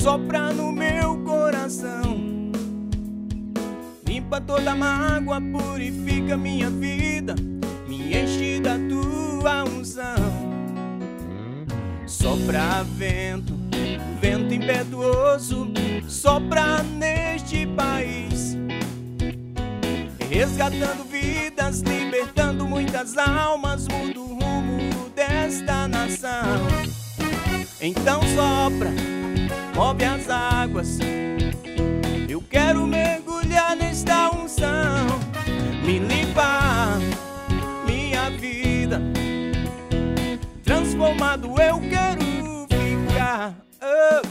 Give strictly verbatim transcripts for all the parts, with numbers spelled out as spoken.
sopra no meu coração. Limpa toda mágoa, purifica minha vida, me enche da tua unção. Sopra vento, vento impetuoso, sopra neste país, resgatando vidas, libertando muitas almas, muda o rumo desta nação. Então sopra, move as águas, eu quero mergulhar nesta unção. Me limpa minha vida, transformado eu quero ficar. Oh.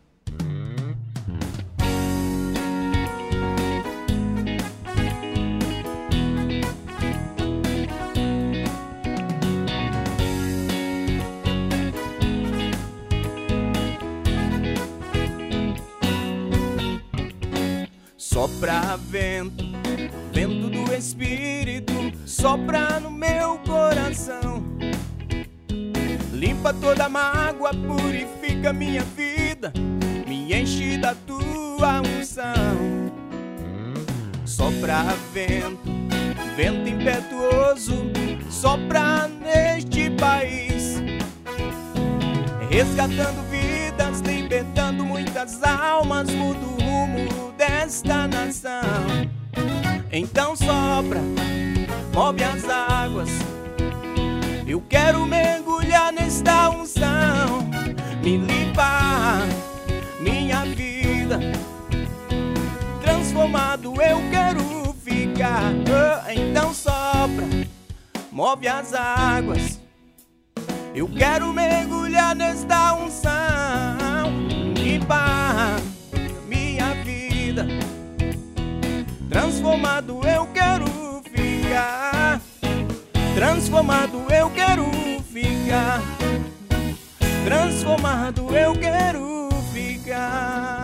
Sopra vento, vento do Espírito, sopra no meu coração. Limpa toda mágoa, purifica minha vida, me enche da tua unção. Sopra vento, vento impetuoso, sopra neste país, resgatando vidas, libertando muitas almas, muda o rumo desta nação. Então sopra, move as águas, eu quero mergulhar nesta unção. Me limpa minha vida, transformado eu quero ficar. Oh, então sopra, move as águas, eu quero mergulhar nesta unção. Limpa minha vida, transformado eu quero ficar. Transformado eu quero ficar. Transformado eu quero ficar.